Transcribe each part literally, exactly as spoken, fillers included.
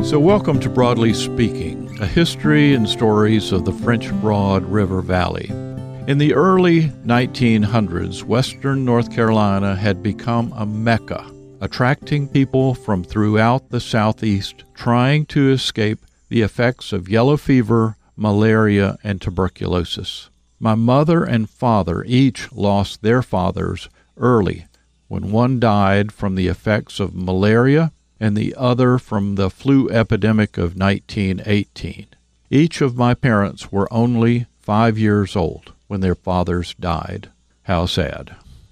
So welcome to Broadly Speaking, a history and stories of the French Broad River Valley. In the early nineteen hundreds, western North Carolina had become a mecca, attracting people from throughout the southeast trying to escape the effects of yellow fever, malaria, and tuberculosis. My mother and father each lost their fathers early, when one died from the effects of malaria and the other from the flu epidemic of nineteen eighteen. Each of my parents were only five years old when their fathers died. How sad.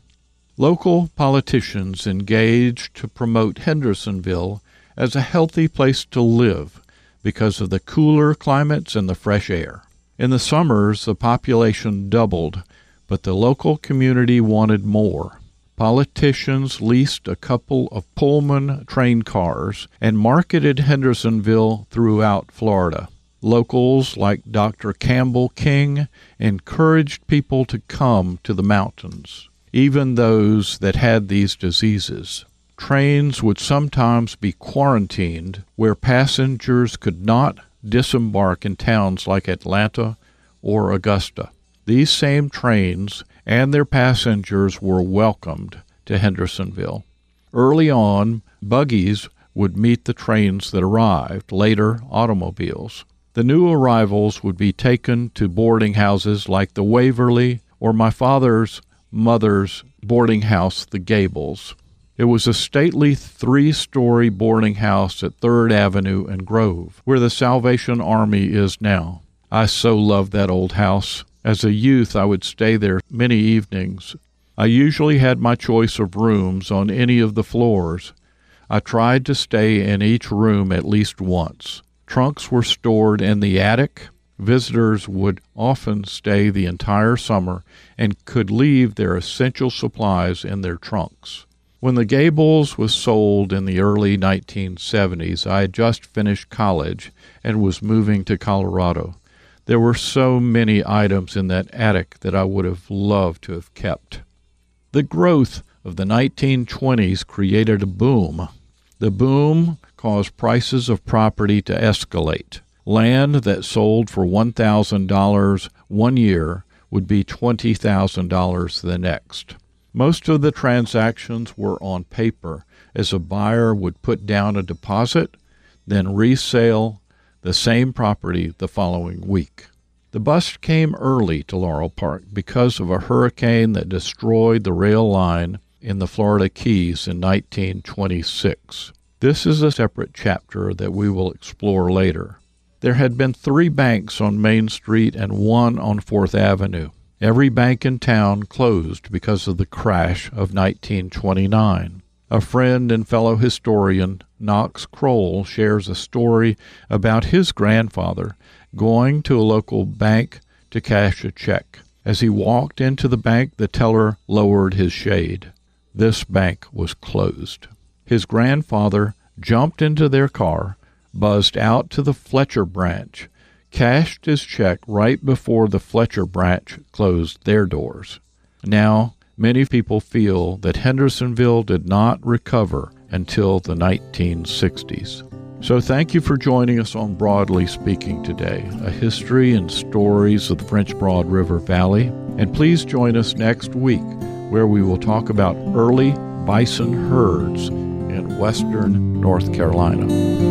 Local politicians engaged to promote Hendersonville as a healthy place to live because of the cooler climates and the fresh air. In the summers, the population doubled, but the local community wanted more. Politicians leased a couple of Pullman train cars and marketed Hendersonville throughout Florida. Locals like Doctor Campbell King encouraged people to come to the mountains, even those that had these diseases. Trains would sometimes be quarantined where passengers could not disembark in towns like Atlanta or Augusta. These same trains and their passengers were welcomed to Hendersonville. Early on, buggies would meet the trains that arrived, later automobiles. The new arrivals would be taken to boarding houses like the Waverly or my father's mother's boarding house, the Gables. It was a stately three-story boarding house at third Avenue and Grove, where the Salvation Army is now. I so loved that old house. As a youth, I would stay there many evenings. I usually had my choice of rooms on any of the floors. I tried to stay in each room at least once. Trunks were stored in the attic. Visitors would often stay the entire summer and could leave their essential supplies in their trunks. When the Gables was sold in the early nineteen seventies, I had just finished college and was moving to Colorado. There were so many items in that attic that I would have loved to have kept. The growth of the nineteen twenties created a boom. The boom caused prices of property to escalate. Land that sold for one thousand dollars one year would be twenty thousand dollars the next. Most of the transactions were on paper, as a buyer would put down a deposit, then resell the same property the following week. The bust came early to Laurel Park because of a hurricane that destroyed the rail line in the Florida Keys in nineteen twenty-six. This is a separate chapter that we will explore later. There had been three banks on Main Street and one on Fourth Avenue. Every bank in town closed because of the crash of nineteen twenty-nine. A friend and fellow historian, Knox Kroll, shares a story about his grandfather going to a local bank to cash a check. As he walked into the bank, the teller lowered his shade. This bank was closed. His grandfather jumped into their car, buzzed out to the Fletcher branch, cashed his check right before the Fletcher branch closed their doors. Now, many people feel that Hendersonville did not recover until the nineteen sixties. So thank you for joining us on Broadly Speaking today, a history and stories of the French Broad River Valley. And please join us next week, where we will talk about early bison herds in western North Carolina.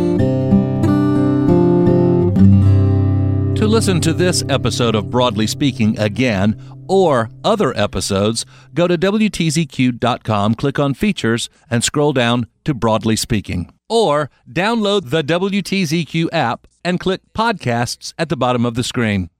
To listen to this episode of Broadly Speaking again, or other episodes, go to W T Z Q dot com, click on Features, and scroll down to Broadly Speaking. Or download the W T Z Q app and click Podcasts at the bottom of the screen.